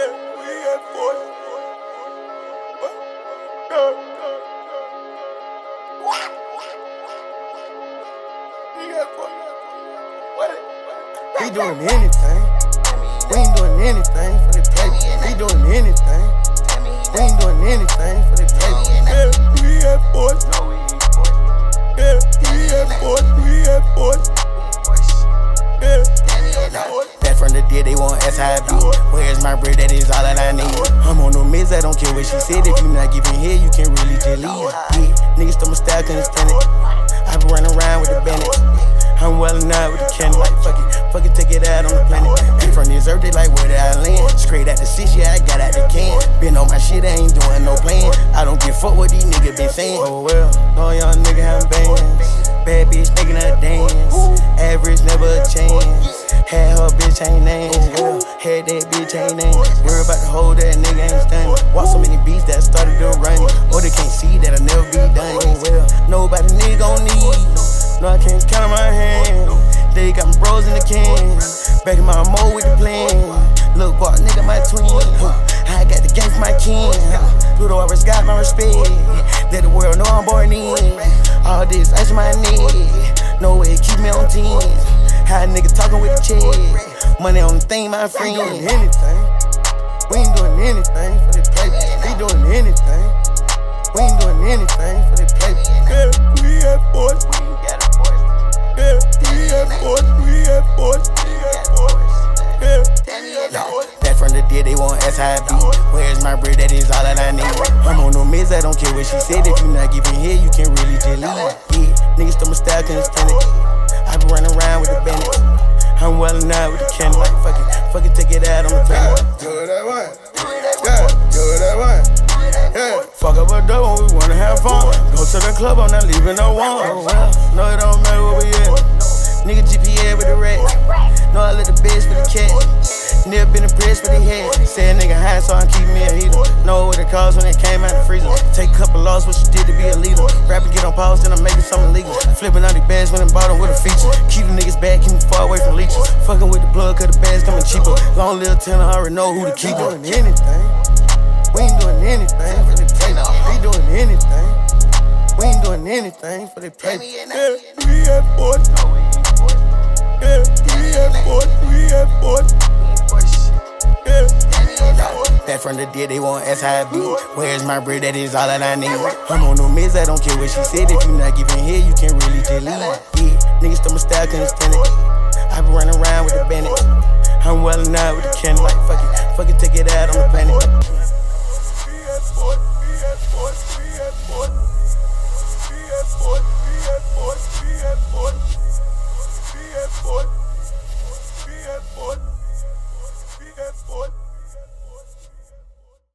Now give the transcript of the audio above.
We doing anything. We ain't doing anything for the paper. We doing anything. We ain't doing anything for the paper. Yeah, we had boys. Yeah, we had boys. We had boys. Yeah. That from the dead, they want SIB. Where's my bread? That is all that I need. I'm on no mids, I don't care what she said. If you not giving here, you can't really just leave. Yeah, niggas stole my style, couldn't stand it. I been running around with the bandit. I'm well enough with the candy, like fuck it, take it out on the planet. And from this earth, they like where did I land? Straight out the six, yeah, I got out the can. Been on my shit, I ain't doing no plan. I don't give fuck what these niggas been saying. Oh well, no young nigga having bands. Bad bitch making her dance. Average never a chance. Had her bitch ain't name. Yeah, had that bitch ain't name. Worry about the whole that nigga ain't stunning. Walk so many beats that started to run. Or they can't see that I never be done. Oh well, nobody nigga gon' need. No, I can't count on my hand. They got my bros in the can. Back in my mode with the plan. Look, boy, nigga, my twin. I got the game for my kin. Ludo always got my respect. Let the world know I'm born in. All this ice on my neck. No way, keep me on 10. How a nigga talking with the check. Money on the thing, my friend. We ain't doing anything. We ain't doing anything for the paper. We doing anything. We ain't doing anything for the paper. Yeah, we had boys. Yeah, we had boys. We had boys. Yeah, that from the dead, they want SIB. Where's my bread? That is all that I need. I'm on no mids, I don't care what she said. If you not giving here, you can't really just leave. Yeah, niggas stole my style, couldn't stand it. I been running around with the bandit. I'm well enough with the candy, like fuck it, take it out on the planet. Do that one. Yeah, do that one. Yeah, fuck up a dough when we wanna have fun. Go to the club, I'm not leaving no one. No, it don't matter where we at. Nigga GPA with the rat. No, I let the bitch with the cat. Never been impressed with the head. Say a nigga high, so I keep me a heater. Know what it cost when it came out the freezer. Take a couple loss, what you did to be a leader. Rapping, get on pause, then I'm making something legal. Flipping out the bags when I'm bottom with a feature. Keep the niggas back, keep me far away from leeches. Fucking with the blood, cause the bags coming cheaper. Long little tenor, I already know who to keep. We ain't doing anything. We ain't doing anything for the paper. We doing anything. We ain't doing anything for the paper. Yeah, we had boys. Yeah, we had boys. We had boys. That from the dead, they want SIB. Where's my bread? That is all that I need. I'm on no mids, I don't care what she said. If you not giving here, you can't really just leave. Yeah, niggas stole my style, couldn't stand it. I been running around with the bandit. I'm well enough with the candy, like fuck it, take it out on the planet.